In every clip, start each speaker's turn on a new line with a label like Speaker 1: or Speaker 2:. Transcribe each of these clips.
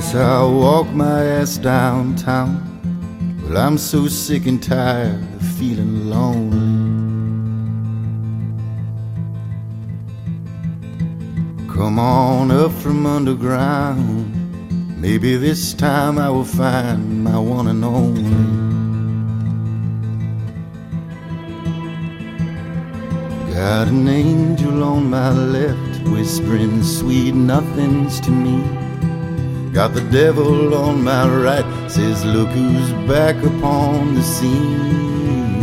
Speaker 1: So I walk my ass downtown. Well, I'm so sick and tired of feeling lonely. Come on up from underground. Maybe this time I will find my one and only. Got an angel on my left, whispering sweet nothings to me. Got the devil on my right, says look who's back upon the scene.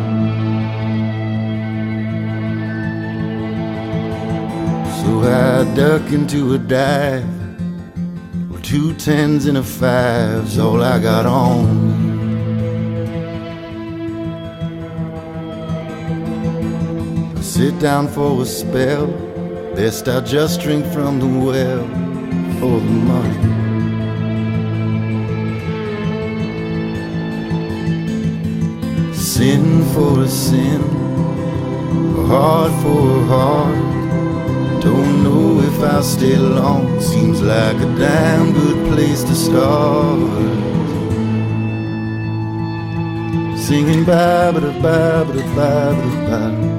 Speaker 1: So I duck into a dive, with 2 10s and a 5's all I got on me. I sit down for a spell, best I just drink from the well for the money. Sin for a sin, a heart for a heart. Don't know if I'll stay long. Seems like a damn good place to start. Singing ba-ba-da-ba-ba-da-ba-ba-da-ba.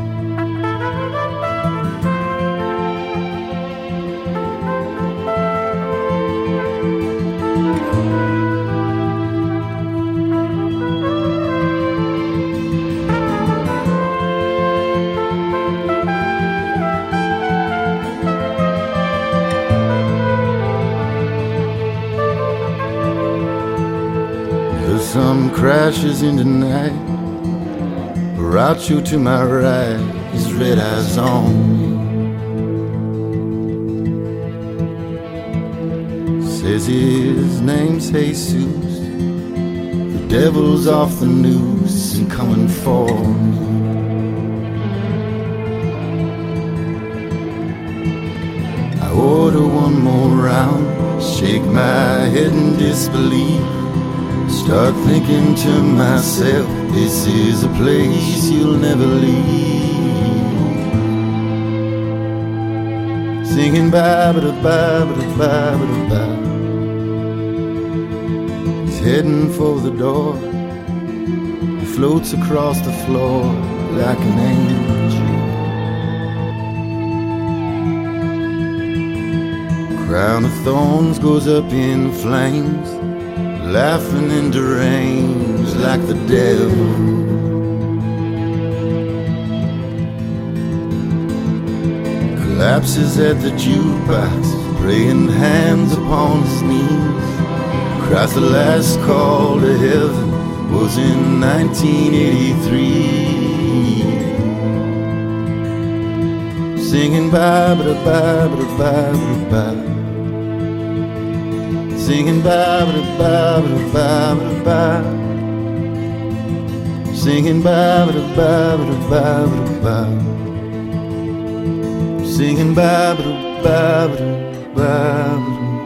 Speaker 1: The sun crashes into night. Baracho to my right, his red eyes on me. Says his name's Jesus. The devil's off the news and coming for me. I order one more round, shake my head in disbelief. Start thinking to myself, this is a place you'll never leave. Singing ba-ba-da-ba-ba-da-ba-ba-da-ba. He's heading for the door. He floats across the floor like an angel. Crown of thorns goes up in flames, laughing and deranged like the devil. Collapses at the jukebox, praying hands upon his knees. Cries the last call to heaven was in 1983. Singing ba-ba-da-ba-ba-da-ba-ba-da-ba. Singing ba-ba-da-ba-ba-da-ba-ba-da-ba. Singing ba-ba-da-ba-ba-da-ba-ba-da-ba. Singing ba-ba-da-ba-ba-da-ba-ba-da.